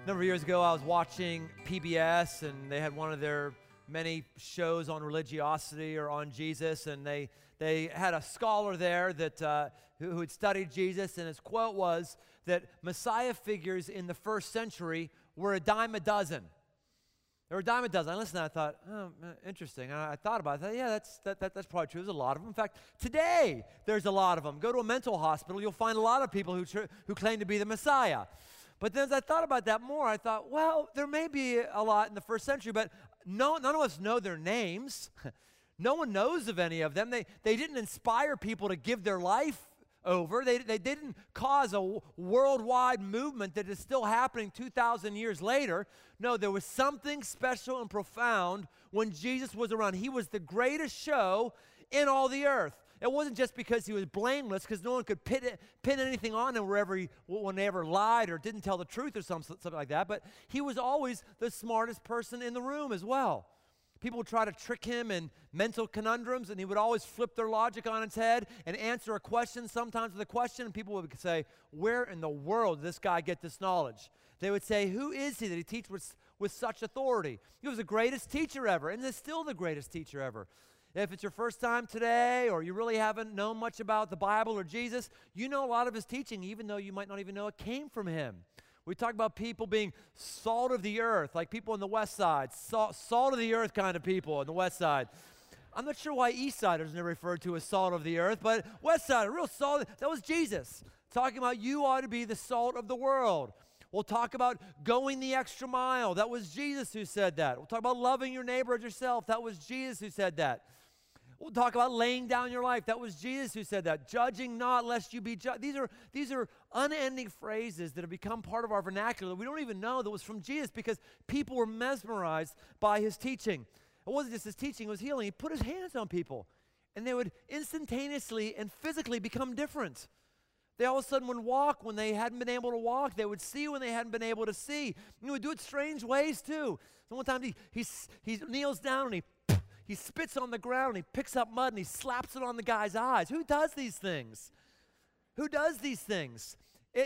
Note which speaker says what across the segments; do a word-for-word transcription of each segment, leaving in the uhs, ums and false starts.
Speaker 1: A number of years ago, I was watching P B S, and they had one of their many shows on religiosity or on Jesus, and they they had a scholar there that uh, who, who had studied Jesus, and his quote was that Messiah figures in the first century were a dime a dozen. There were a dime a dozen. I listened and I thought, oh, interesting. And I, I thought about it. I thought, yeah, that's, that, that, that's probably true. There's a lot of them. In fact, today, there's a lot of them. Go to a mental hospital, you'll find a lot of people who, tr- who claim to be the Messiah. But then as I thought about that more, I thought, well, there may be a lot in the first century, but no, none of us know their names. No one knows of any of them. They, they didn't inspire people to give their life over. They, they didn't cause a worldwide movement that is still happening two thousand years later. No, there was something special and profound when Jesus was around. He was the greatest show in all the earth. It wasn't just because he was blameless, because no one could pin, it, pin anything on him wherever he, when they ever lied or didn't tell the truth or something, something like that, but he was always the smartest person in the room as well. People would try to trick him in mental conundrums, and he would always flip their logic on its head and answer a question, sometimes with a question, and people would say, where in the world did this guy get this knowledge? They would say, who is he that he teaches with, with such authority? He was the greatest teacher ever, and is still the greatest teacher ever. If it's your first time today, or you really haven't known much about the Bible or Jesus, you know a lot of his teaching, even though you might not even know it came from him. We talk about people being salt of the earth, like people on the west side, salt, salt of the earth kind of people on the west side. I'm not sure why east siders are referred to as salt of the earth, but west side, real salt, that was Jesus. Talking about you ought to be the salt of the world. We'll talk about going the extra mile. That was Jesus who said that. We'll talk about loving your neighbor as yourself. That was Jesus who said that. We'll talk about laying down your life. That was Jesus who said that. Judging not, lest you be judged. These are, these are unending phrases that have become part of our vernacular. We don't even know that was from Jesus because people were mesmerized by his teaching. It wasn't just his teaching, it was healing. He put his hands on people, and they would instantaneously and physically become different. They all of a sudden would walk when they hadn't been able to walk. They would see when they hadn't been able to see. And he would do it strange ways too. So one time he, he, he kneels down and he He spits on the ground, and he picks up mud, and he slaps it on the guy's eyes. Who does these things? Who does these things?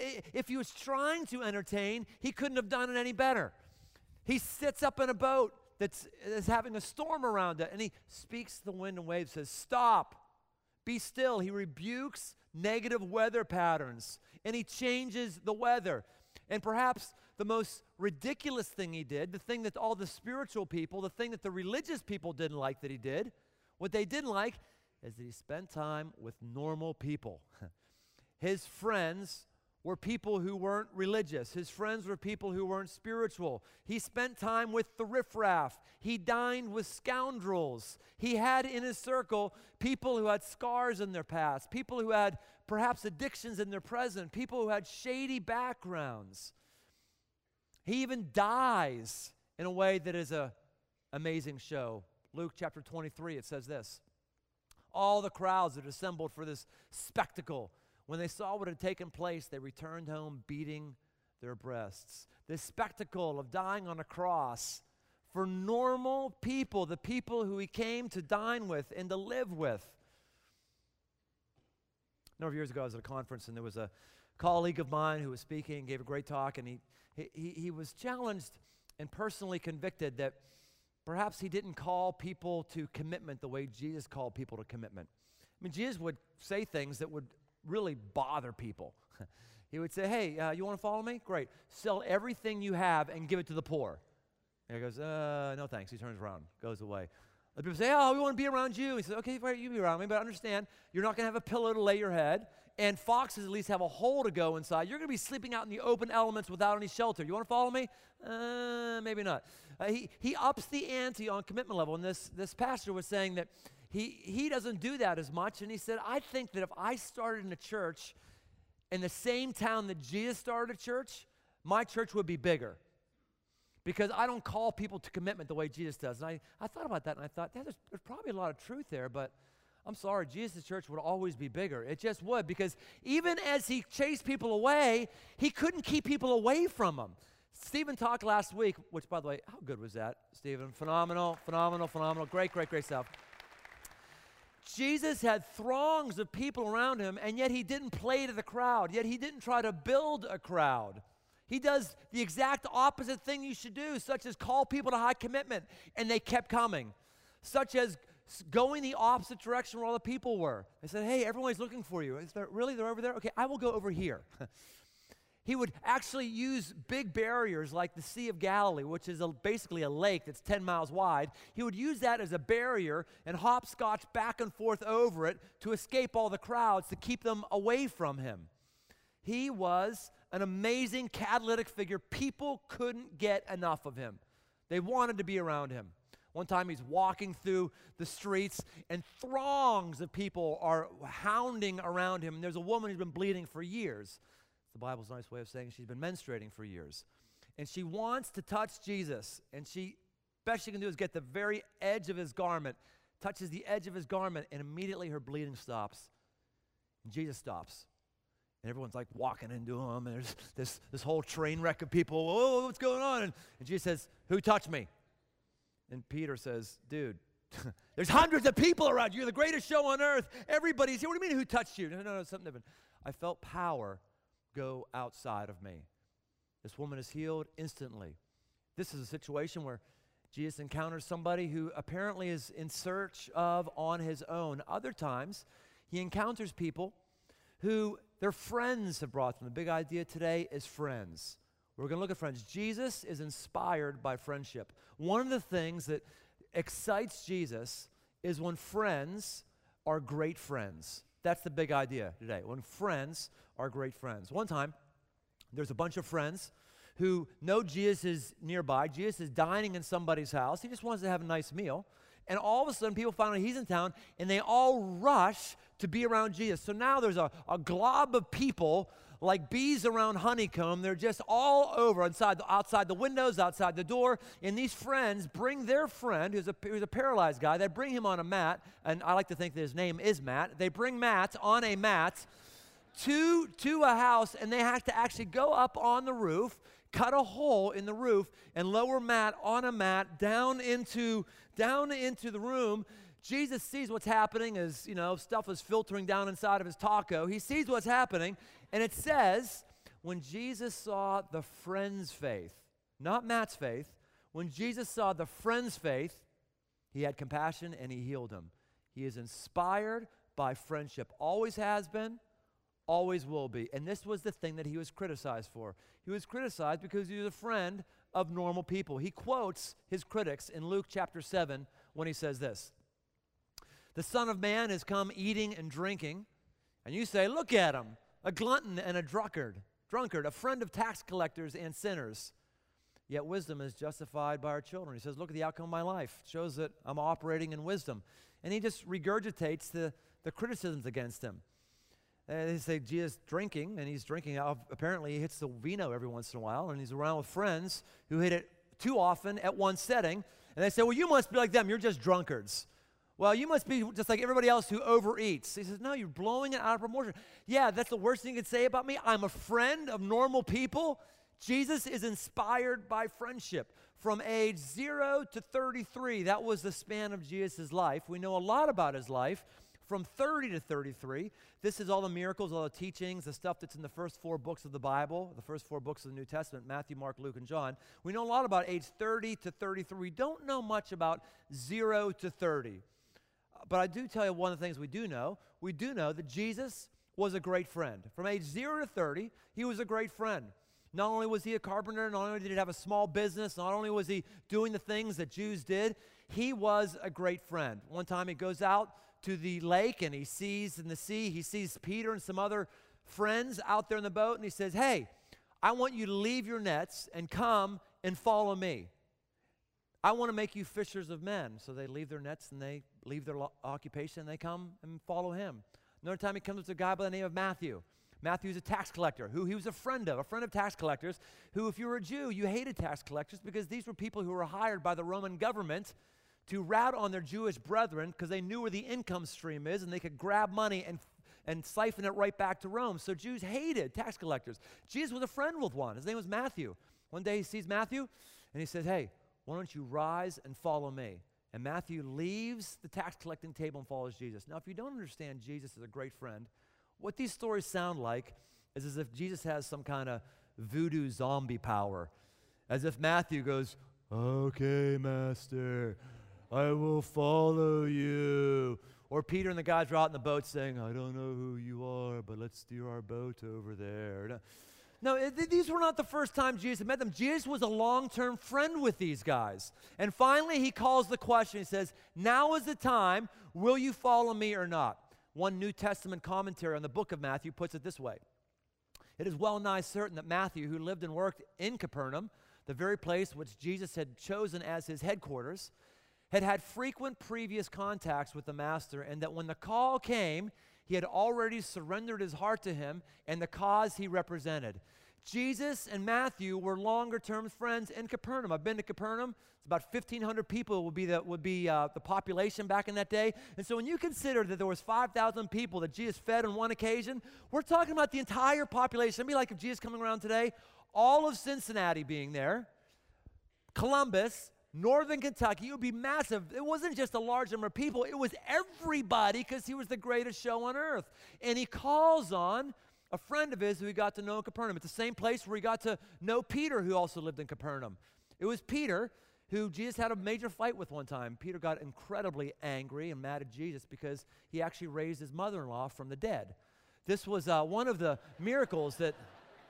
Speaker 1: If he was trying to entertain, he couldn't have done it any better. He sits up in a boat that's, that's having a storm around it, and he speaks to the wind and waves, says, stop, be still. He rebukes negative weather patterns, and he changes the weather. And perhaps the most ridiculous thing he did, the thing that all the spiritual people, the thing that the religious people didn't like that he did, what they didn't like is that he spent time with normal people. His friends were people who weren't religious. His friends were people who weren't spiritual. He spent time with the riffraff. He dined with scoundrels. He had in his circle people who had scars in their past, people who had perhaps addictions in their present, people who had shady backgrounds. He even dies in a way that is an amazing show. Luke chapter twenty-three, it says this. All the crowds that assembled for this spectacle, when they saw what had taken place, they returned home beating their breasts. This spectacle of dying on a cross for normal people, the people who he came to dine with and to live with. A number of years ago, I was at a conference, and there was a colleague of mine who was speaking, gave a great talk, and he He, he was challenged and personally convicted that perhaps he didn't call people to commitment the way Jesus called people to commitment. I mean, Jesus would say things that would really bother people. He would say, hey, uh, you want to follow me? Great. Sell everything you have and give it to the poor. And he goes, uh, no thanks. He turns around, goes away. Other people say, oh, we want to be around you. He says, okay, right, you be around me, but understand, you're not going to have a pillow to lay your head, and foxes at least have a hole to go inside. You're going to be sleeping out in the open elements without any shelter. You want to follow me? Uh, maybe not. Uh, he, he ups the ante on commitment level, and this, this pastor was saying that he, he doesn't do that as much, and he said, I think that if I started in a church in the same town that Jesus started a church, my church would be bigger. Because I don't call people to commitment the way Jesus does. And I, I thought about that, and I thought, yeah, there's, there's probably a lot of truth there, but I'm sorry, Jesus' church would always be bigger. It just would, because even as he chased people away, he couldn't keep people away from him. Stephen talked last week, which, by the way, how good was that, Stephen? Phenomenal, phenomenal, phenomenal. Great, great, great stuff. Jesus had throngs of people around him, and yet he didn't play to the crowd, yet he didn't try to build a crowd. He does the exact opposite thing you should do, such as call people to high commitment, and they kept coming. Such as going the opposite direction where all the people were. They said, hey, everyone's looking for you. Is there, really? They're over there? Okay, I will go over here. He would actually use big barriers like the Sea of Galilee, which is a, basically a lake that's ten miles wide. He would use that as a barrier and hopscotch back and forth over it to escape all the crowds, to keep them away from him. He was an amazing catalytic figure. People couldn't get enough of him. They wanted to be around him. One time he's walking through the streets, and throngs of people are hounding around him. And there's a woman who's been bleeding for years. The Bible's a nice way of saying she's been menstruating for years. And she wants to touch Jesus. And she, best she can do is get the very edge of his garment, touches the edge of his garment, and immediately her bleeding stops. And Jesus stops. And everyone's like walking into him, and there's this, this whole train wreck of people. Whoa, what's going on? And, and Jesus says, who touched me? And Peter says, dude, there's hundreds of people around you. You're the greatest show on earth. Everybody's here. What do you mean, who touched you? No, no, no, something different. I felt power go outside of me. This woman is healed instantly. This is a situation where Jesus encounters somebody who apparently is in search of on his own. Other times, he encounters people who their friends have brought them. The big idea today is friends. We're going to look at friends. Jesus is inspired by friendship. One of the things that excites Jesus is when friends are great friends. That's the big idea today, when friends are great friends. One time, there's a bunch of friends who know Jesus is nearby. Jesus is dining in somebody's house. He just wants to have a nice meal. And all of a sudden, people find out he's in town, and they all rush to be around Jesus. So now there's a, a glob of people like bees around honeycomb. They're just all over, inside the, outside the windows, outside the door. And these friends bring their friend, who's a, who's a paralyzed guy, they bring him on a mat. And I like to think that his name is Matt. They bring Matt on a mat to, to a house, and they have to actually go up on the roof, cut a hole in the roof, and lower Matt on a mat down into, down into the room. Jesus sees what's happening as, you know, stuff is filtering down inside of his taco. He sees what's happening, and it says, when Jesus saw the friend's faith, not Matt's faith, when Jesus saw the friend's faith, he had compassion and he healed him. He is inspired by friendship. Always has been, always will be. And this was the thing that he was criticized for. He was criticized because he was a friend of normal people. He quotes his critics in Luke chapter seven when he says this. The Son of Man has come eating and drinking, and you say, look at him, a glutton and a drunkard, drunkard, a friend of tax collectors and sinners. Yet wisdom is justified by our children. He says, look at the outcome of my life. It shows that I'm operating in wisdom. And he just regurgitates the, the criticisms against him. And they say, Jesus drinking, and he's drinking, apparently he hits the vino every once in a while, and he's around with friends who hit it too often at one setting. And they say, well, you must be like them. You're just drunkards. Well, you must be just like everybody else who overeats. He says, no, you're blowing it out of proportion. Yeah, that's the worst thing you could say about me. I'm a friend of normal people. Jesus is inspired by friendship. From age zero to thirty-three, that was the span of Jesus' life. We know a lot about his life. From thirty to thirty-three, this is all the miracles, all the teachings, the stuff that's in the first four books of the Bible, the first four books of the New Testament, Matthew, Mark, Luke, and John. We know a lot about age thirty to thirty-three. We don't know much about zero to thirty. But I do tell you one of the things we do know. We do know that Jesus was a great friend. From age zero to thirty, he was a great friend. Not only was he a carpenter, not only did he have a small business, not only was he doing the things that Jews did, he was a great friend. One time he goes out to the lake and he sees in the sea, he sees Peter and some other friends out there in the boat, and he says, hey, I want you to leave your nets and come and follow me. I want to make you fishers of men. So they leave their nets and they leave their lo- occupation and they come and follow him. Another time he comes to a guy by the name of Matthew. Matthew's a tax collector who he was a friend of, a friend of tax collectors, who if you were a Jew, you hated tax collectors because these were people who were hired by the Roman government to rat on their Jewish brethren because they knew where the income stream is and they could grab money and, and siphon it right back to Rome. So Jews hated tax collectors. Jesus was a friend with one. His name was Matthew. One day he sees Matthew and he says, hey, why don't you rise and follow me? And Matthew leaves the tax collecting table and follows Jesus. Now, if you don't understand Jesus as a great friend, what these stories sound like is as if Jesus has some kind of voodoo zombie power. As if Matthew goes, okay, master, I will follow you. Or Peter and the guys are out in the boat saying, I don't know who you are, but let's steer our boat over there. No, no it, these were not the first time Jesus had met them. Jesus was a long-term friend with these guys. And finally, he calls the question. He says, now is the time. Will you follow me or not? One New Testament commentary on the book of Matthew puts it this way. It is well nigh certain that Matthew, who lived and worked in Capernaum, the very place which Jesus had chosen as his headquarters, had had frequent previous contacts with the Master, and that when the call came, he had already surrendered his heart to him and the cause he represented. Jesus and Matthew were longer-term friends in Capernaum. I've been to Capernaum. It's about fifteen hundred people would be, the, would be uh, the population back in that day. And so when you consider that there was five thousand people that Jesus fed on one occasion, we're talking about the entire population. It'd be like if Jesus coming around today, all of Cincinnati being there, Columbus, Northern Kentucky. It would be massive. It wasn't just a large number of people. It was everybody because he was the greatest show on earth. And he calls on a friend of his who he got to know in Capernaum. It's the same place where he got to know Peter, who also lived in Capernaum. It was Peter who Jesus had a major fight with one time. Peter got incredibly angry and mad at Jesus because he actually raised his mother-in-law from the dead. This was uh, one of the miracles that...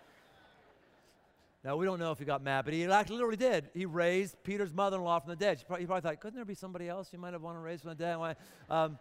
Speaker 1: Now, we don't know if he got mad, but he actually literally did. He raised Peter's mother-in-law from the dead. He probably, he probably thought, couldn't there be somebody else you might have wanted to raise from the dead? Um,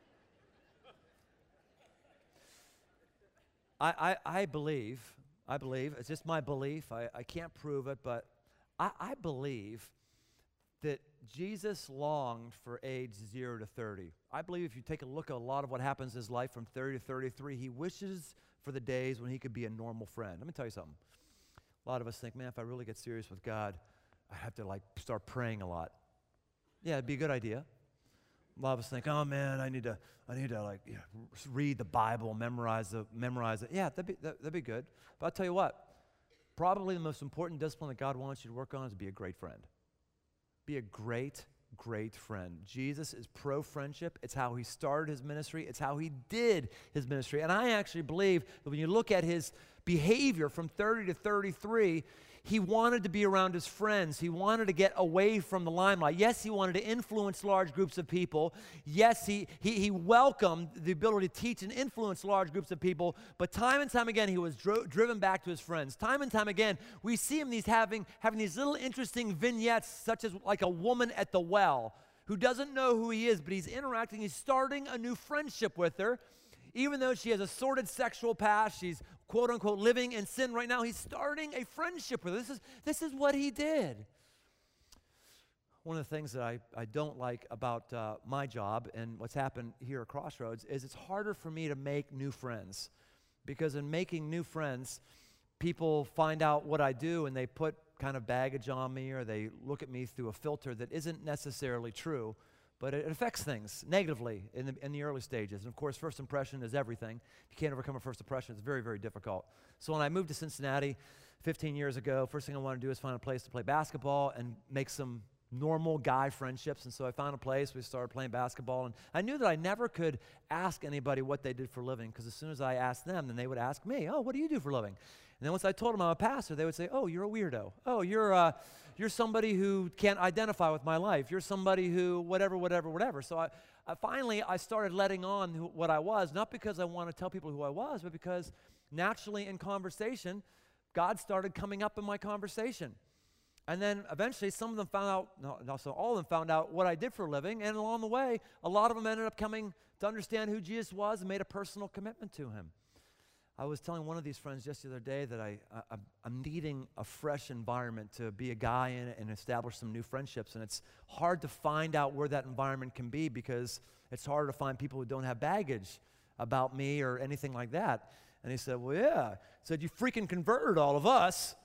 Speaker 1: I, I, I believe, I believe, it's just my belief. I, I can't prove it, but I, I believe that Jesus longed for age zero to thirty. I believe if you take a look at a lot of what happens in his life from thirty to thirty-three, he wishes for the days when he could be a normal friend. Let me tell you something. A lot of us think, man, if I really get serious with God, I have to like start praying a lot. Yeah, it'd be a good idea. A lot of us think, oh man, I need to, I need to like you know, read the Bible, memorize the, memorize it. Yeah, that'd be that, that'd be good. But I'll tell you what, probably the most important discipline that God wants you to work on is to be a great friend. Be a great, great friend. Jesus is pro-friendship. It's how he started his ministry. It's how he did his ministry. And I actually believe that when you look at his behavior from thirty to thirty-three, he wanted to be around his friends. He wanted to get away from the limelight. Yes, he wanted to influence large groups of people. Yes, he, he, he welcomed the ability to teach and influence large groups of people, but time and time again, he was dro- driven back to his friends. Time and time again, we see him these having, having these little interesting vignettes, such as like a woman at the well who doesn't know who he is, but he's interacting. He's starting a new friendship with her. Even though she has a sordid sexual past, she's quote-unquote living in sin right now, he's starting a friendship with her. This is, this is what he did. One of the things that I, I don't like about uh, my job and what's happened here at Crossroads is it's harder for me to make new friends. Because in making new friends, people find out what I do and they put kind of baggage on me, or they look at me through a filter that isn't necessarily true. But it affects things negatively in the, in the early stages. And of course, first impression is everything. If you can't overcome a first impression, it's very, very difficult. So when I moved to Cincinnati fifteen years ago, first thing I wanted to do is find a place to play basketball and make some normal guy friendships. And so I found a place, we started playing basketball. And I knew that I never could ask anybody what they did for a living, because as soon as I asked them, then they would ask me, oh, what do you do for a living? And then once I told them I'm a pastor, they would say, oh, you're a weirdo. Oh, you're uh, you're somebody who can't identify with my life. You're somebody who whatever, whatever, whatever. So I, I finally, I started letting on who, what I was, not because I want to tell people who I was, but because naturally in conversation, God started coming up in my conversation. And then eventually some of them found out, no, no, so all of them found out what I did for a living, and along the way, a lot of them ended up coming to understand who Jesus was and made a personal commitment to him. I was telling one of these friends just the other day that I, I, I'm needing a fresh environment to be a guy in it and establish some new friendships, and it's hard to find out where that environment can be because it's harder to find people who don't have baggage about me or anything like that. And he said, well, yeah. He said, you freaking converted all of us.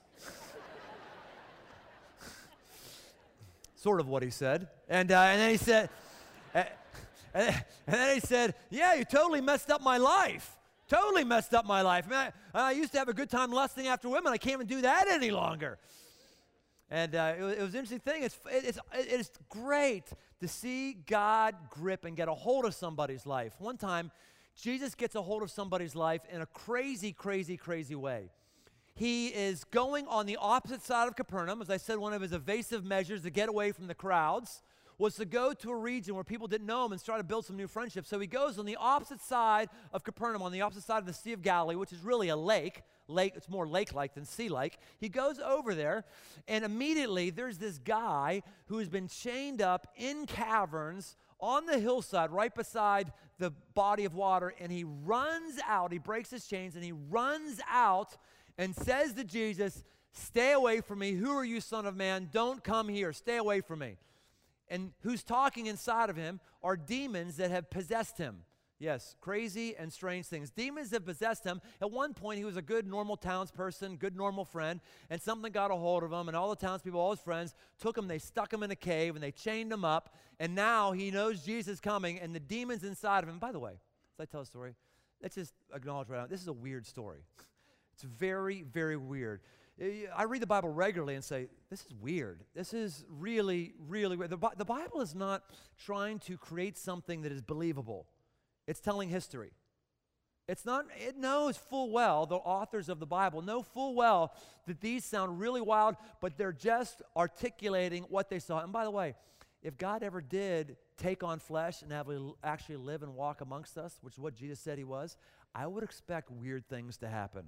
Speaker 1: Sort of what he said. And, uh, and then he said, uh, and then he said, yeah, you totally messed up my life. Totally messed up my life. I, mean, I, I used to have a good time lusting after women. I can't even do that any longer. And uh, it, it was an interesting thing. It's, it's, it's great to see God grip and get a hold of somebody's life. One time, Jesus gets a hold of somebody's life in a crazy, crazy, crazy way. he is going on the opposite side of Capernaum. As I said, one of his evasive measures to get away from the crowds was to go to a region where people didn't know him and try to build some new friendships. So he goes on the opposite side of Capernaum, on the opposite side of the Sea of Galilee, which is really a lake. Lake, it's more lake-like than sea-like. He goes over there, and immediately there's this guy who has been chained up in caverns on the hillside right beside the body of water, and he runs out. He breaks his chains, and he runs out and says to Jesus, "Stay away from me. Who are you, Son of Man? Don't come here. Stay away from me." And who's talking inside of him are demons that have possessed him. Yes, crazy and strange things. Demons have possessed him. At one point, he was a good, normal townsperson, good, normal friend, and something got a hold of him, and all the townspeople, all his friends, took him, they stuck him in a cave, and they chained him up, and now he knows Jesus is coming, and the demons inside of him. By the way, as I tell a story, let's just acknowledge right now, this is a weird story. It's very, very weird. I read the Bible regularly and say, this is weird. This is really, really weird. The, the Bible is not trying to create something that is believable. It's telling history. It's not, it knows full well, the authors of the Bible know full well that these sound really wild, but they're just articulating what they saw. And by the way, if God ever did take on flesh and have, actually live and walk amongst us, which is what Jesus said he was, I would expect weird things to happen.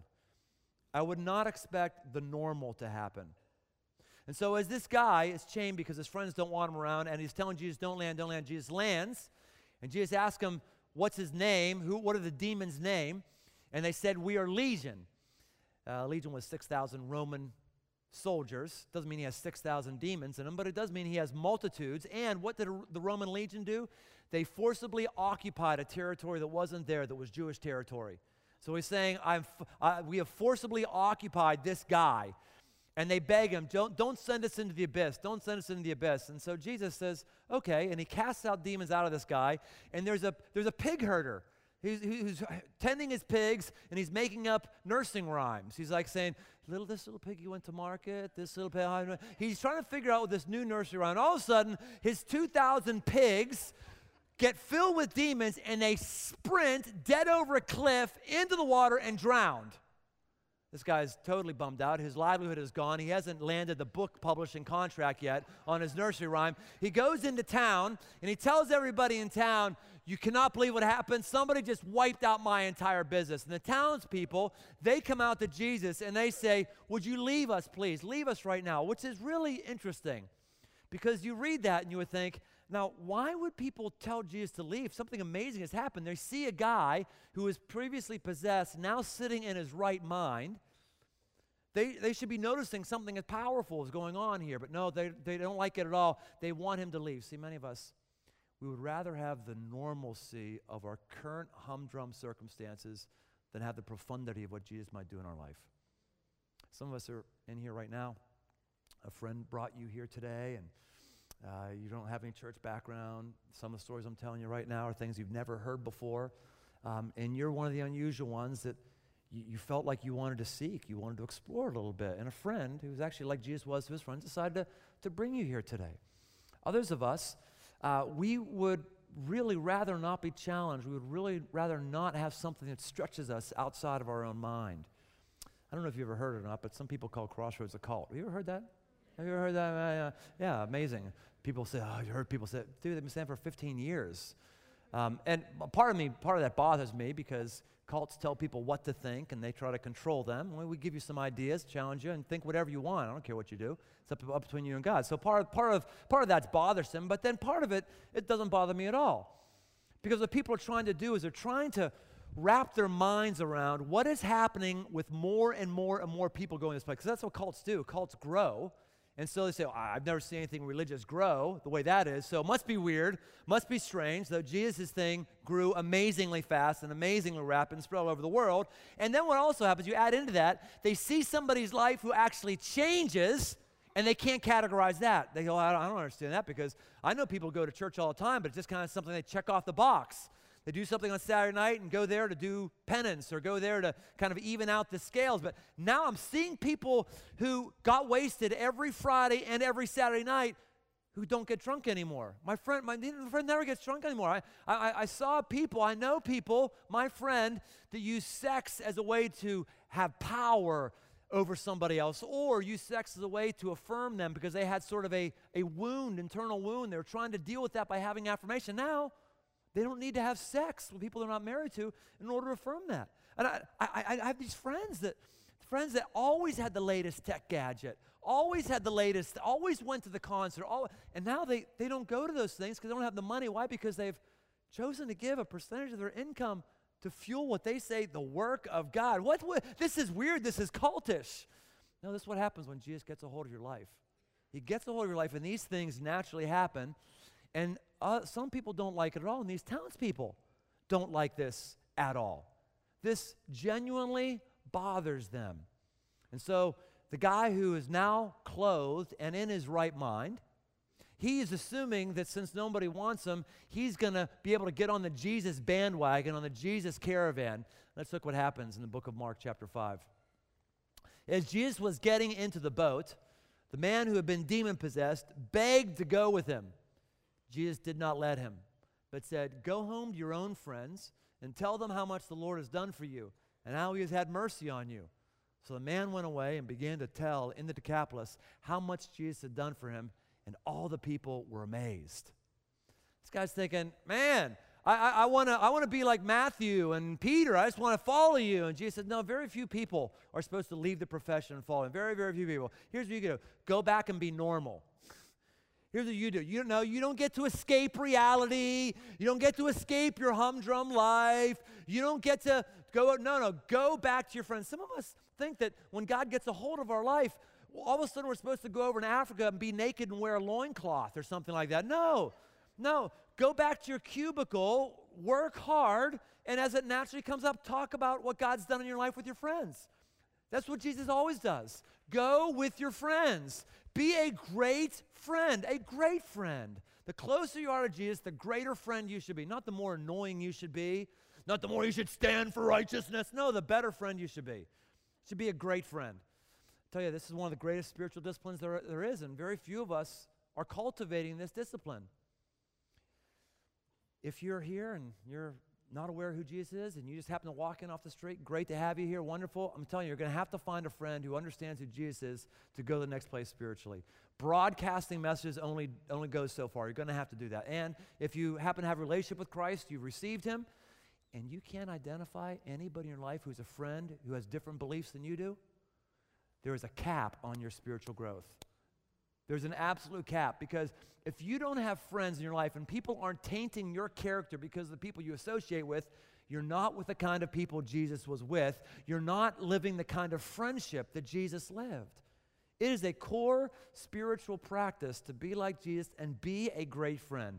Speaker 1: I would not expect the normal to happen. And so as this guy is chained because his friends don't want him around, and he's telling Jesus, don't land, don't land, Jesus lands, and Jesus asks him, what's his name? Who? What are the demons' name? And they said, we are Legion. Uh, Legion was six thousand Roman soldiers. Doesn't mean he has six thousand demons in him, but it does mean he has multitudes. And what did the Roman Legion do? They forcibly occupied a territory that wasn't there, that was Jewish territory. So he's saying, I'm, uh, we have forcibly occupied this guy. And they beg him, don't, don't send us into the abyss. Don't send us into the abyss. And so Jesus says, okay. And he casts out demons out of this guy. And there's a, there's a pig herder who's, who's tending his pigs, and he's making up nursing rhymes. He's like saying, little this little piggy went to market, this little pig. He's trying to figure out this new nursery rhyme. All of a sudden, his two thousand pigs get filled with demons, and they sprint dead over a cliff into the water and drowned. This guy's totally bummed out. His livelihood is gone. He hasn't landed the book publishing contract yet on his nursery rhyme. He goes into town, and he tells everybody in town, you cannot believe what happened. Somebody just wiped out my entire business. And the townspeople, they come out to Jesus, and they say, would you leave us, please? Leave us right now, which is really interesting. Because you read that, and you would think, now, why would people tell Jesus to leave? Something amazing has happened. They see a guy who was previously possessed, now sitting in his right mind. They, they should be noticing something as powerful is going on here, but no, they, they don't like it at all. They want him to leave. See, many of us, we would rather have the normalcy of our current humdrum circumstances than have the profundity of what Jesus might do in our life. Some of us are in here right now. A friend brought you here today, and Uh, you don't have any church background. Some of the stories I'm telling you right now are things you've never heard before. Um, and you're one of the unusual ones that you, you felt like you wanted to seek. You wanted to explore a little bit. And a friend who's actually like Jesus was to his friends decided to, to bring you here today. Others of us, uh, we would really rather not be challenged. We would really rather not have something that stretches us outside of our own mind. I don't know if you've ever heard it or not, but some people call Crossroads a cult. Have you ever heard that? Have you ever heard that? Uh, yeah, amazing. People say, oh, you heard people say, dude, they've been saying for fifteen years. Um, and part of me, part of that bothers me because cults tell people what to think, and they try to control them. Well, we give you some ideas, challenge you, and think whatever you want. I don't care what you do. It's up, up between you and God. So part, part, of, part of that's bothersome, but then part of it, it doesn't bother me at all. Because what people are trying to do is they're trying to wrap their minds around what is happening with more and more and more people going this place. Because that's what cults do. Cults grow. And so they say, oh, I've never seen anything religious grow the way that is, so it must be weird, must be strange, though Jesus' thing grew amazingly fast and amazingly rapid and spread all over the world. And then what also happens, you add into that, they see somebody's life who actually changes, and they can't categorize that. They go, I don't, I don't understand that, because I know people go to church all the time, but it's just kind of something they check off the box. They do something on Saturday night and go there to do penance or go there to kind of even out the scales. But now I'm seeing people who got wasted every Friday and every Saturday night who don't get drunk anymore. My friend, my friend never gets drunk anymore. I, I, I saw people, I know people, my friend, that use sex as a way to have power over somebody else, or use sex as a way to affirm them because they had sort of a, a wound, internal wound. They were trying to deal with that by having affirmation. Now, they don't need to have sex with people they're not married to in order to affirm that. And I, I, I have these friends that, friends that always had the latest tech gadget, always had the latest, always went to the concert, all, and now they, they don't go to those things because they don't have the money. Why? Because they've chosen to give a percentage of their income to fuel what they say the work of God. What, what? This is weird. This is cultish. No, this is what happens when Jesus gets a hold of your life. He gets a hold of your life, and these things naturally happen. And uh, some people don't like it at all, and these townspeople don't like this at all. This genuinely bothers them. And so the guy who is now clothed and in his right mind, he is assuming that since nobody wants him, he's going to be able to get on the Jesus bandwagon, on the Jesus caravan. Let's look what happens in the book of Mark chapter five. As Jesus was getting into the boat, the man who had been demon-possessed begged to go with him. Jesus did not let him, but said, "Go home to your own friends and tell them how much the Lord has done for you and how he has had mercy on you." So the man went away and began to tell in the Decapolis how much Jesus had done for him, and all the people were amazed. This guy's thinking, man, I, I, I want to I wanna be like Matthew and Peter. I just want to follow you. And Jesus said, no, very few people are supposed to leave the profession and follow him. Very, very few people. Here's what you do. Go back and be normal. Here's what you do. You don't know, you don't get to escape reality. You don't get to escape your humdrum life. You don't get to go, no, no, go back to your friends. Some of us think that when God gets a hold of our life, all of a sudden we're supposed to go over in Africa and be naked and wear a loincloth or something like that. No, no. Go back to your cubicle, work hard, and as it naturally comes up, talk about what God's done in your life with your friends. That's what Jesus always does. Go with your friends. Be a great friend, a great friend. The closer you are to Jesus, the greater friend you should be. Not the more annoying you should be, not the more you should stand for righteousness. No, the better friend you should be. You should be a great friend. I tell you, this is one of the greatest spiritual disciplines there, there is, and very few of us are cultivating this discipline. If you're here and you're not aware of who Jesus is and you just happen to walk in off the street, great to have you here, wonderful. I'm telling you, you're going to have to find a friend who understands who Jesus is to go to the next place spiritually. Broadcasting messages only, only goes so far. You're going to have to do that. And if you happen to have a relationship with Christ, you've received him, and you can't identify anybody in your life who's a friend who has different beliefs than you do, there is a cap on your spiritual growth. There's an absolute cap, because if you don't have friends in your life and people aren't tainting your character because of the people you associate with, you're not with the kind of people Jesus was with. You're not living the kind of friendship that Jesus lived. It is a core spiritual practice to be like Jesus and be a great friend.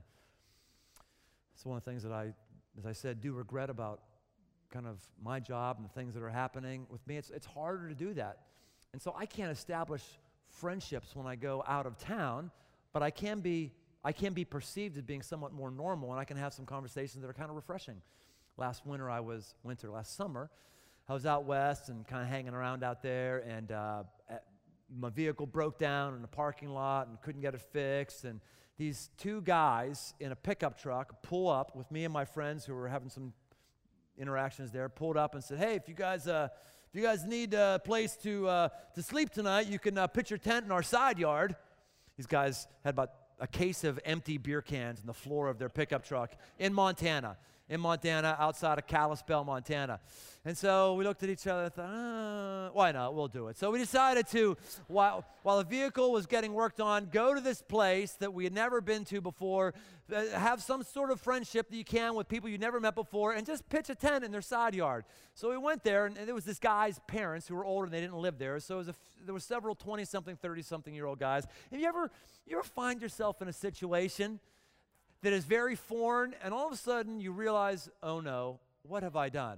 Speaker 1: It's one of the things that I, as I said, do regret about kind of my job and the things that are happening with me. It's, it's harder to do that. And so I can't establish friendships when I go out of town, but I can be I can be perceived as being somewhat more normal, and I can have some conversations that are kind of refreshing. Last winter I was, winter, last summer, I was out west and kind of hanging around out there, and uh, my vehicle broke down in the parking lot and couldn't get it fixed, and these two guys in a pickup truck pull up with me and my friends who were having some interactions there, pulled up and said, hey, if you guys... Uh, If you guys need a place to uh, to sleep tonight, you can uh, pitch your tent in our side yard. These guys had about a case of empty beer cans on the floor of their pickup truck in Montana, in Montana, outside of Kalispell, Montana. And so we looked at each other and thought, uh, why not? We'll do it. So we decided to, while, while the vehicle was getting worked on, go to this place that we had never been to before, uh, have some sort of friendship that you can with people you never met before, and just pitch a tent in their side yard. So we went there, and, and there was this guy's parents who were older and they didn't live there. So it was a, there were several twenty-something, thirty-something-year-old guys. Have you ever, you ever find yourself in a situation that is very foreign, and all of a sudden you realize, oh no, what have I done?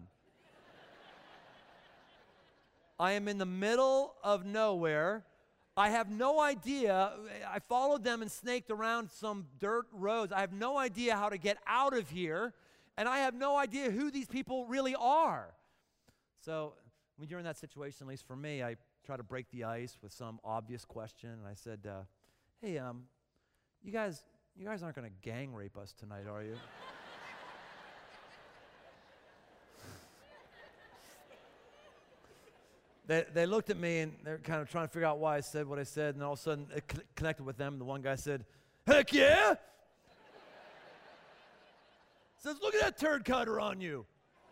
Speaker 1: I am in the middle of nowhere. I have no idea. I followed them and snaked around some dirt roads. I have no idea how to get out of here, and I have no idea who these people really are. So when you're in that situation, at least for me, I try to break the ice with some obvious question, and I said, uh, hey, um, you guys, you guys aren't going to gang rape us tonight, are you? they, they looked at me, and they're kind of trying to figure out why I said what I said, and all of a sudden it c- connected with them. The one guy said, heck yeah! Says, look at that turd cutter on you.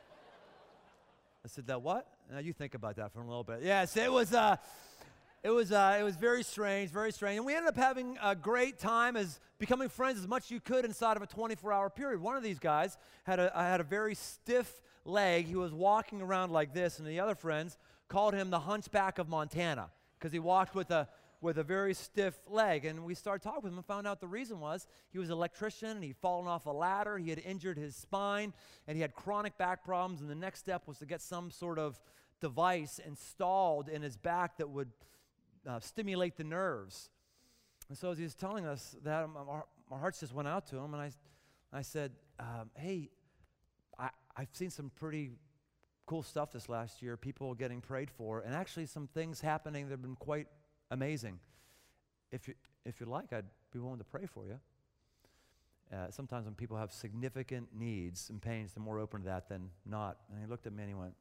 Speaker 1: I said, that what? Now you think about that for a little bit. Yes, it was, uh, it was, uh, it was very strange, very strange. And we ended up having a great time as becoming friends as much as you could inside of a twenty-four hour period. One of these guys had a, had a very stiff leg. He was walking around like this, and the other friends called him the Hunchback of Montana because he walked with a with a very stiff leg. And we started talking with him and found out the reason was he was an electrician, and he'd fallen off a ladder. He had injured his spine, and he had chronic back problems, and the next step was to get some sort of device installed in his back that would uh, stimulate the nerves. And so as he was telling us that, our, our hearts just went out to him, and I, I said, um, hey, I, I've seen some pretty cool stuff this last year, people getting prayed for, and actually some things happening that have been quite amazing. If you, if you like, I'd be willing to pray for you. Uh, sometimes when people have significant needs and pains, they're more open to that than not. And he looked at me and he went,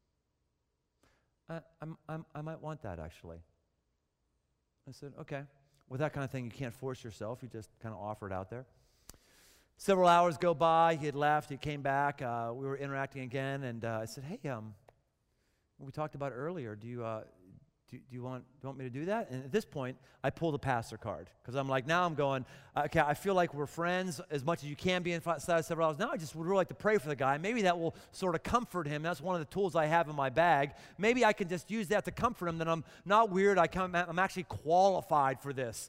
Speaker 1: I, I'm, I'm, I might want that, actually. I said, okay. With that kind of thing, you can't force yourself. You just kind of offer it out there. Several hours go by. He had left. He came back. Uh, we were interacting again, and uh, I said, hey, um, we talked about earlier. Do you, uh, do, do you want, do you want me to do that? And at this point, I pulled a pastor card because I'm like, now I'm going, okay, I feel like we're friends as much as you can be inside of several hours. Now I just would really like to pray for the guy. Maybe that will sort of comfort him. That's one of the tools I have in my bag. Maybe I can just use that to comfort him, that I'm not weird. I come, I'm actually qualified for this.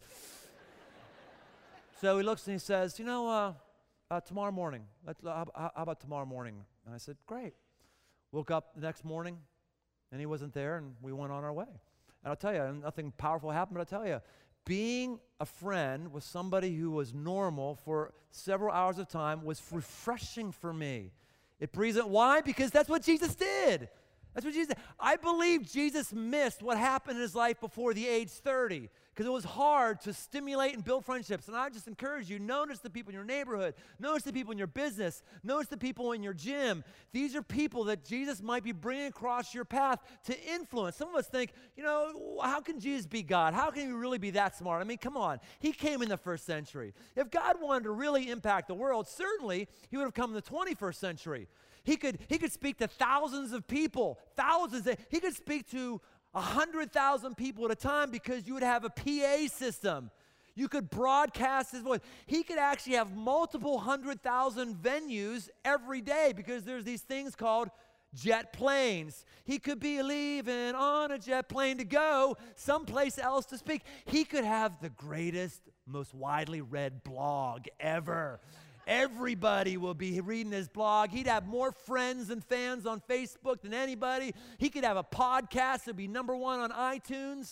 Speaker 1: So he looks and he says, you know, uh, uh, tomorrow morning, let's, uh, how, how about tomorrow morning? And I said, great. Woke up the next morning, and he wasn't there, and we went on our way. And I'll tell you, nothing powerful happened, but I'll tell you, being a friend with somebody who was normal for several hours of time was refreshing for me. It breathes it. Why? Because that's what Jesus did. That's what Jesus did. I believe Jesus missed what happened in his life before the age thirty, because it was hard to stimulate and build friendships. And I just encourage you, notice the people in your neighborhood, notice the people in your business, notice the people in your gym. These are people that Jesus might be bringing across your path to influence. Some of us think, you know, how can Jesus be God? How can he really be that smart? I mean, come on. He came in the first century. If God wanted to really impact the world, certainly he would have come in the twenty-first century. He could, he could speak to thousands of people, thousands. He could speak to one hundred thousand people at a time because you would have a P A system. You could broadcast his voice. He could actually have multiple hundred thousand venues every day because there's these things called jet planes. He could be leaving on a jet plane to go someplace else to speak. He could have the greatest, most widely read blog ever. Everybody will be reading his blog. He'd have more friends and fans on Facebook than anybody. He could have a podcast that would be number one on iTunes.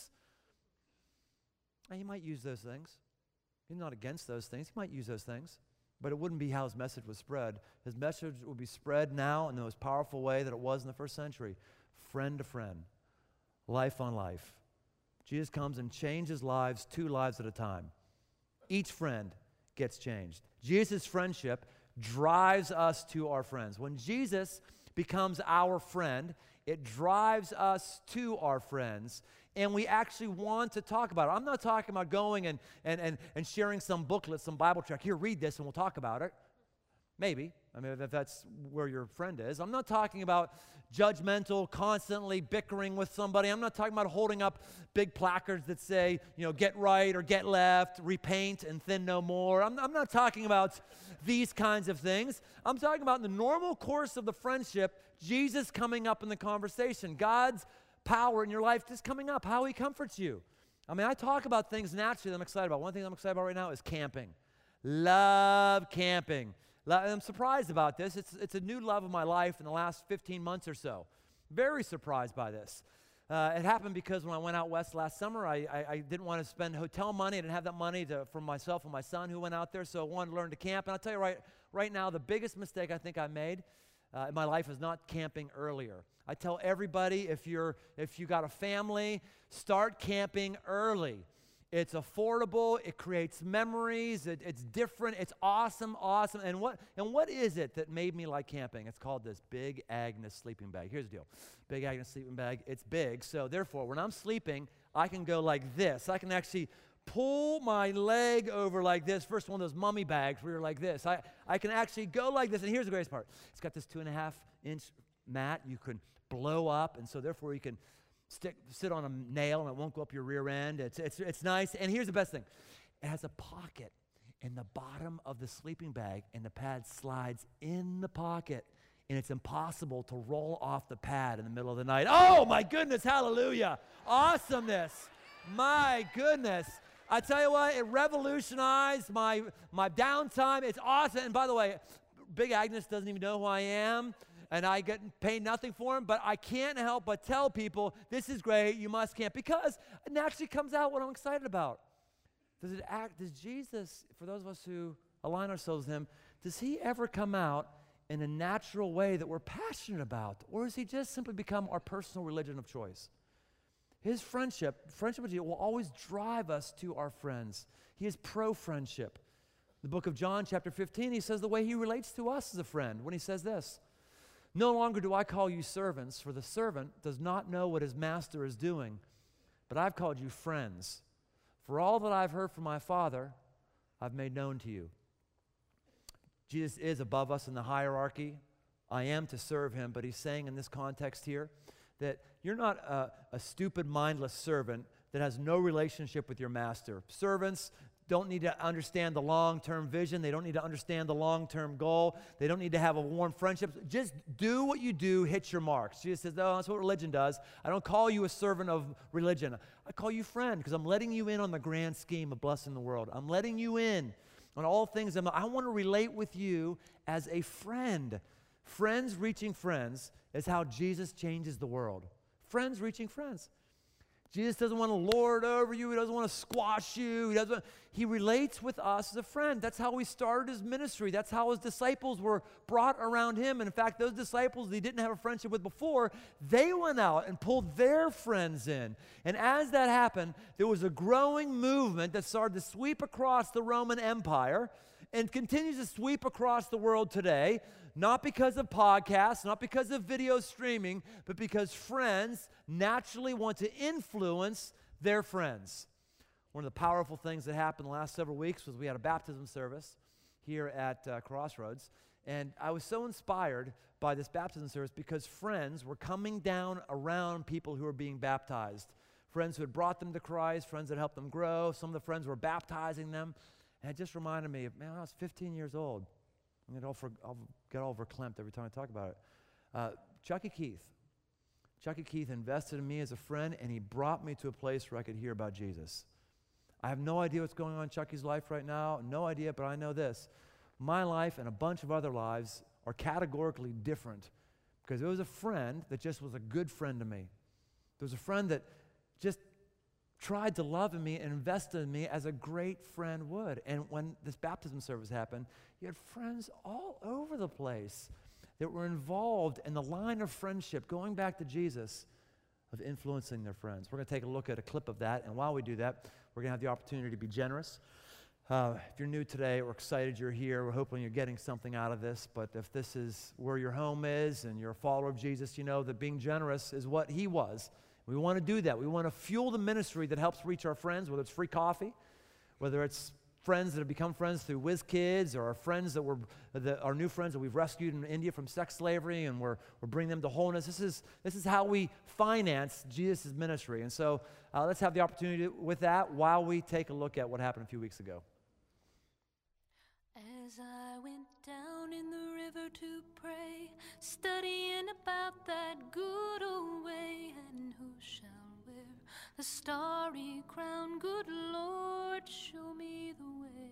Speaker 1: And he might use those things. He's not against those things. He might use those things. But it wouldn't be how his message was spread. His message would be spread now in the most powerful way that it was in the first century. Friend to friend. Life on life. Jesus comes and changes lives, two lives at a time. Each friend gets changed. Jesus' friendship drives us to our friends. When Jesus becomes our friend, it drives us to our friends, and we actually want to talk about it. I'm not talking about going and, and, and, and sharing some booklet, some Bible tract. Here, read this, and we'll talk about it. Maybe. I mean, if that's where your friend is. I'm not talking about judgmental, constantly bickering with somebody. I'm not talking about holding up big placards that say, you know, get right or get left, repaint and thin no more. I'm, I'm not talking about these kinds of things. I'm talking about in the normal course of the friendship, Jesus coming up in the conversation, God's power in your life just coming up, how he comforts you. I mean, I talk about things naturally that I'm excited about. One thing I'm excited about right now is camping. Love camping. I'm surprised about this. It's, it's a new love of my life in the last fifteen months or so. Very surprised by this. Uh, it happened because when I went out west last summer, I, I, I didn't want to spend hotel money. I didn't have that money to, for myself and my son who went out there, so I wanted to learn to camp. And I'll tell you right, right now, the biggest mistake I think I made uh, in my life is not camping earlier. I tell everybody, if you're if you got a family, start camping early. It's affordable. It creates memories. It, it's different. It's awesome, awesome. And what and what is it that made me like camping? It's called this Big Agnes sleeping bag. Here's the deal. Big Agnes sleeping bag. It's big. So therefore, when I'm sleeping, I can go like this. I can actually pull my leg over like this. First one of those mummy bags where you're like this. I, I can actually go like this. And here's the greatest part. It's got this two and a half inch mat you can blow up. And so therefore you can stick, sit on a nail and it won't go up your rear end. It's, it's, it's nice. And here's the best thing. It has a pocket in the bottom of the sleeping bag, and the pad slides in the pocket. And it's impossible to roll off the pad in the middle of the night. Oh my goodness, hallelujah. Awesomeness. My goodness. I tell you what, it revolutionized my, my downtime. It's awesome. And by the way, Big Agnes doesn't even know who I am, and I get paid nothing for him, but I can't help but tell people, this is great, you must camp, because it naturally comes out what I'm excited about. Does it act, does Jesus, for those of us who align ourselves with him, does he ever come out in a natural way that we're passionate about? Or has he just simply become our personal religion of choice? His friendship, friendship with Jesus will always drive us to our friends. He is pro-friendship. The book of John, chapter fifteen, he says the way he relates to us as a friend when he says this, "No longer do I call you servants, for the servant does not know what his master is doing, but I've called you friends. For all that I've heard from my Father, I've made known to you." Jesus is above us in the hierarchy. I am to serve him, but he's saying in this context here that you're not a, a stupid, mindless servant that has no relationship with your master. Servants don't need to understand the long-term vision. They don't need to understand the long-term goal. They don't need to have a warm friendship. Just do what you do, hit your marks. Jesus says, no, that's what religion does. I don't call you a servant of religion. I call you friend because I'm letting you in on the grand scheme of blessing the world. I'm letting you in on all things. I want to relate with you as a friend. Friends reaching friends is how Jesus changes the world. Friends reaching friends. Jesus doesn't want to lord over you. He doesn't want to squash you. He doesn't. He relates with us as a friend. That's how he started his ministry. That's how his disciples were brought around him. And in fact, those disciples he didn't have a friendship with before, they went out and pulled their friends in. And as that happened, there was a growing movement that started to sweep across the Roman Empire and continues to sweep across the world today. Not because of podcasts, not because of video streaming, but because friends naturally want to influence their friends. One of the powerful things that happened the last several weeks was we had a baptism service here at uh, Crossroads, and I was so inspired by this baptism service because friends were coming down around people who were being baptized. Friends who had brought them to Christ, friends that helped them grow. Some of the friends were baptizing them, and it just reminded me of, man, I was fifteen years old. I'm gonna all for, I'll get all verklempt every time I talk about it. Uh, Chucky Keith. Chucky Keith invested in me as a friend, and he brought me to a place where I could hear about Jesus. I have no idea what's going on in Chucky's life right now, no idea, but I know this. My life and a bunch of other lives are categorically different because there was a friend that just was a good friend to me. There was a friend that just tried to love in me and invested in me as a great friend would. And when this baptism service happened, you had friends all over the place that were involved in the line of friendship, going back to Jesus, of influencing their friends. We're going to take a look at a clip of that, and while we do that, we're going to have the opportunity to be generous. Uh, if you're new today, we're excited you're here. We're hoping you're getting something out of this, but if this is where your home is and you're a follower of Jesus, you know that being generous is what he was. We want to do that. We want to fuel the ministry that helps reach our friends, whether it's free coffee, whether it's friends that have become friends through WizKids, or our friends that were, the, our new friends that we've rescued in India from sex slavery, and we're, we're bringing them to wholeness. This is, this is how we finance Jesus' ministry. And so uh, let's have the opportunity to, with that while we take a look at what happened a few weeks ago.
Speaker 2: As I went down in the river to pray, studying about that good old way, and who shall wear the starry crown? Good Lord, show me the way.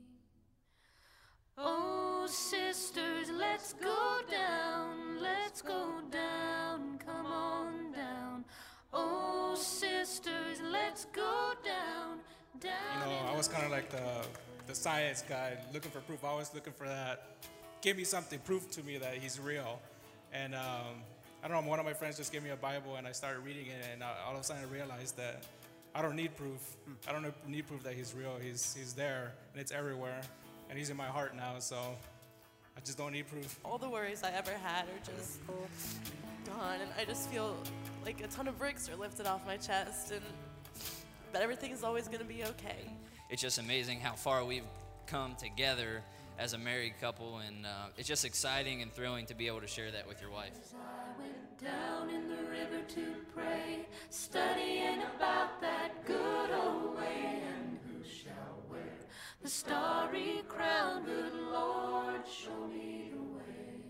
Speaker 2: Oh, sisters, let's go down, let's go down, come on down. Oh, sisters, let's go down, down.
Speaker 3: You know, I was kind of like the the science guy, looking for proof. I was looking for that. Give me something, prove to me that he's real. And um, I don't know, one of my friends just gave me a Bible, and I started reading it, and all of a sudden I realized that I don't need proof. I don't need proof that he's real. He's he's there, and it's everywhere, and he's in my heart now, so I just don't need proof.
Speaker 4: All the worries I ever had are just gone, and I just feel like a ton of bricks are lifted off my chest, and that everything is always going to be okay.
Speaker 5: It's just amazing how far we've come together as a married couple, and uh, it's just exciting and thrilling to be able to share that with your wife.
Speaker 2: As I went down in the river to pray, studying about that good old way, and who shall wear the starry crown? Good Lord, show me the way.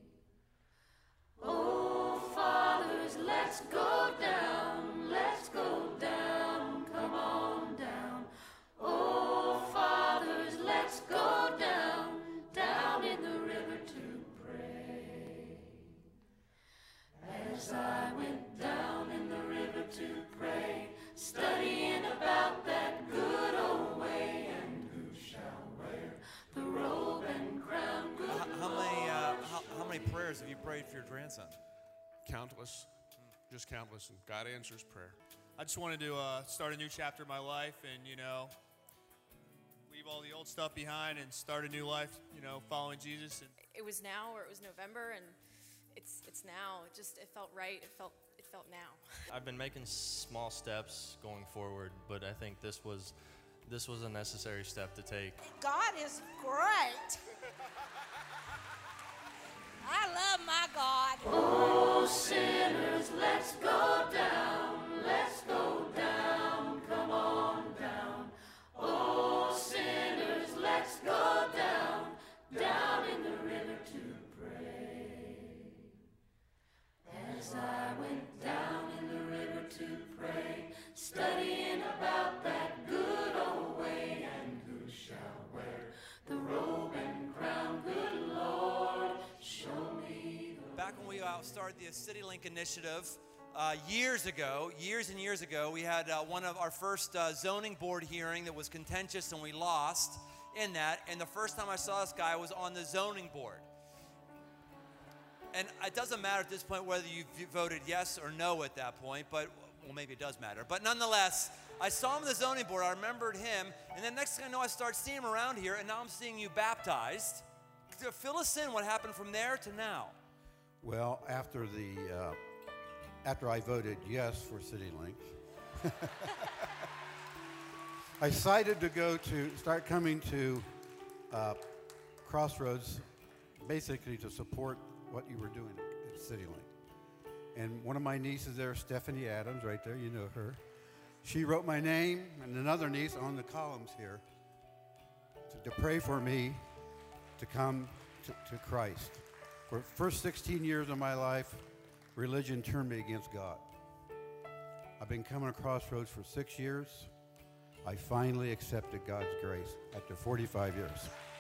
Speaker 2: Oh, fathers, let's go down, let's go down, come on down. Oh, fathers, let's go down, down in the river to pray. As I went down in the river to pray, studying about that good old way, and who shall wear the robe and crown? Good
Speaker 6: How, how many uh, how, how many prayers have you prayed for your grandson?
Speaker 7: Countless, just countless, and God answers prayer.
Speaker 8: I just wanted to uh, start a new chapter in my life and, you know, leave all the old stuff behind and start a new life, you know, following Jesus. And
Speaker 9: It was now or it was November, and it's it's now. It just, it felt right. It felt it felt now.
Speaker 10: I've been making small steps going forward, but I think this was this was a necessary step to take.
Speaker 11: God is great. I love my God.
Speaker 2: Oh, sinners, let's go down, let's go down, come on down. Oh, sinners, let's go down, down in the river to pray. As I went down in the river to pray, studying about that good old way, and who shall wear the robe and crown? Good Lord, show me the
Speaker 6: Back when we uh, started the CityLink initiative uh, years ago, years and years ago, we had uh, one of our first uh, zoning board hearing that was contentious, and we lost in that. And the first time I saw this guy was on the zoning board. And it doesn't matter at this point whether you voted yes or no at that point, but, well, maybe it does matter. But nonetheless, I saw him on the zoning board, I remembered him, and then next thing I know, I start seeing him around here, and now I'm seeing you baptized. Fill us in what happened from there to now.
Speaker 12: Well, after the uh, after I voted yes for CityLink, I decided to go to start coming to uh, Crossroads, basically to support what you were doing at CityLink. And one of my nieces there, Stephanie Adams, right there, you know her. She wrote my name and another niece on the columns here to, to pray for me to come to, to Christ. For the first sixteen years of my life, religion turned me against God. I've been coming to Crossroads for six years. I finally accepted God's grace after forty-five years.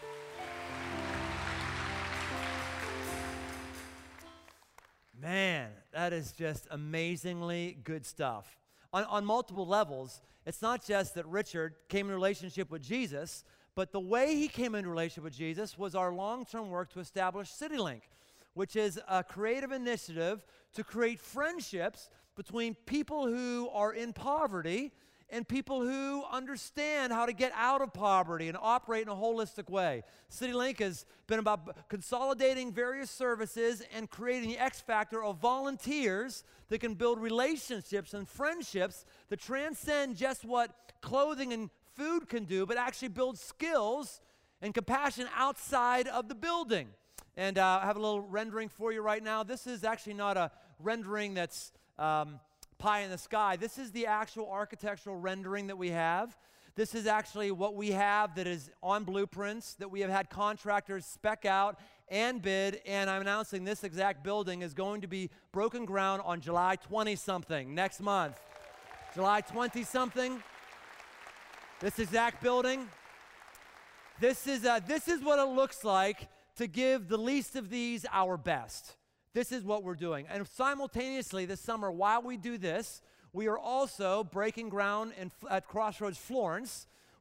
Speaker 1: Man, that is just amazingly good stuff. On, on multiple levels, it's not just that Richard came in relationship with Jesus, but the way he came into relationship with Jesus was our long-term work to establish CityLink, which is a creative initiative to create friendships between people who are in poverty and people who understand how to get out of poverty and operate in a holistic way. CityLink has been about consolidating various services and creating the X factor of volunteers that can build relationships and friendships that transcend just what clothing and food can do, but actually build skills and compassion outside of the building. And uh, I have a little rendering for you right now. This is actually not a rendering that's um, pie in the sky. This is the actual architectural rendering that we have. This is actually what we have that is on blueprints that we have had contractors spec out and bid, and I'm announcing this exact building is going to be broken ground on July twentieth-something, next month. July twentieth-something. This exact building. This is, uh, this is what it looks like to give the least of these our best. This is what we're doing. And simultaneously this summer, while we do this, we are also breaking ground in, at Crossroads Florence,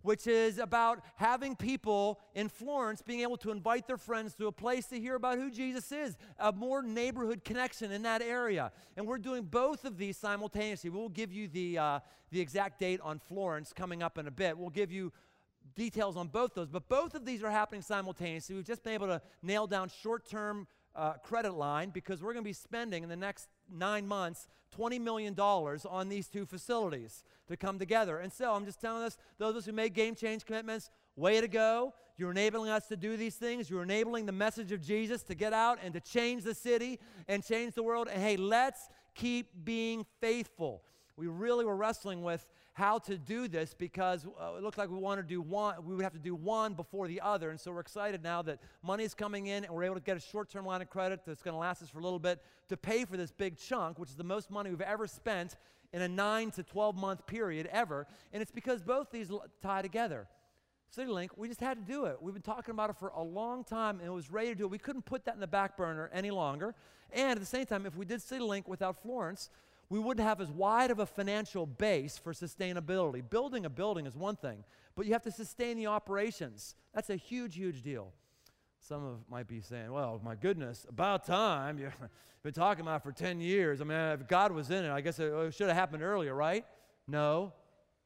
Speaker 1: which is about having people in Florence being able to invite their friends to a place to hear about who Jesus is, a more neighborhood connection in that area. And we're doing both of these simultaneously. We'll give you the, uh, the exact date on Florence coming up in a bit. We'll give you details on both those, but both of these are happening simultaneously. We've just been able to nail down short-term uh, credit line because we're going to be spending in the next nine months twenty million dollars on these two facilities to come together. And so I'm just telling us, those of us who made game change commitments, way to go. You're enabling us to do these things. You're enabling the message of Jesus to get out and to change the city and change the world. And hey, let's keep being faithful. We really were wrestling with how to do this because uh, it looked like we wanted to do one, we would have to do one before the other. And so we're excited now that money is coming in and we're able to get a short-term line of credit that's going to last us for a little bit to pay for this big chunk, which is the most money we've ever spent in a nine to twelve month period ever. And it's because both these l- tie together. CityLink, we just had to do it. We've been talking about it for a long time and it was ready to do it. We couldn't put that in the back burner any longer. And at the same time, if we did CityLink without Florence, we wouldn't have as wide of a financial base for sustainability. Building a building is one thing, but you have to sustain the operations. That's a huge, huge deal. Some of might be saying, well, my goodness, about time. You've been talking about it for ten years. I mean, if God was in it, I guess it should have happened earlier, right? No,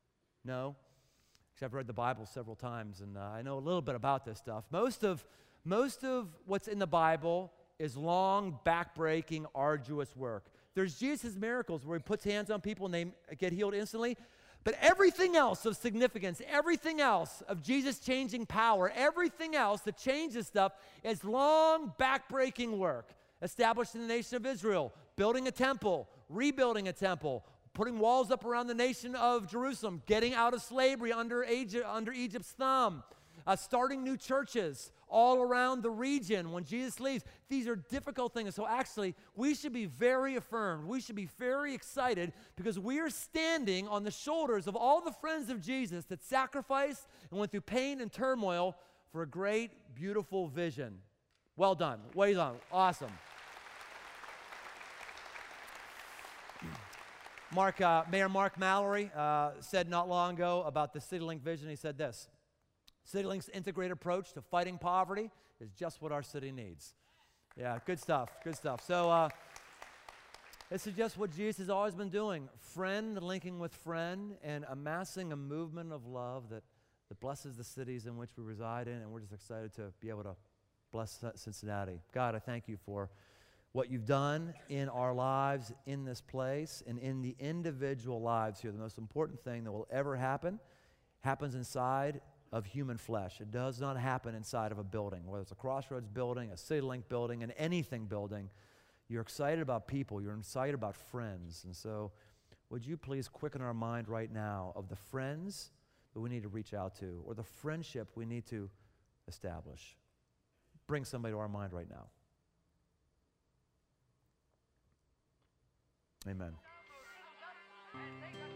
Speaker 1: no. Actually, I've read the Bible several times, and uh, I know a little bit about this stuff. Most of, most of what's in the Bible is long, back-breaking, arduous work. There's Jesus' miracles where he puts hands on people and they get healed instantly. But everything else of significance, everything else of Jesus changing power, everything else that changes stuff is long, back-breaking work. Establishing the nation of Israel, building a temple, rebuilding a temple, putting walls up around the nation of Jerusalem, getting out of slavery under, Egypt, under Egypt's thumb, uh, starting new churches all around the region when Jesus leaves. These are difficult things. So actually, we should be very affirmed. We should be very excited because we are standing on the shoulders of all the friends of Jesus that sacrificed and went through pain and turmoil for a great, beautiful vision. Well done. Well done. Awesome. Mark, uh, Mayor Mark Mallory uh, said not long ago about the CityLink vision. He said this: CityLink's integrated approach to fighting poverty is just what our city needs. Yeah, good stuff, good stuff. So uh, this is just what Jesus has always been doing, friend linking with friend and amassing a movement of love that, that blesses the cities in which we reside in, and we're just excited to be able to bless Cincinnati. God, I thank you for what you've done in our lives in this place and in the individual lives here. The most important thing that will ever happen happens inside of human flesh. It does not happen inside of a building, whether it's a Crossroads building, a CityLink building, an anything building. You're excited about people. You're excited about friends. And so would you please quicken our mind right now of the friends that we need to reach out to or the friendship we need to establish. Bring somebody to our mind right now. Amen.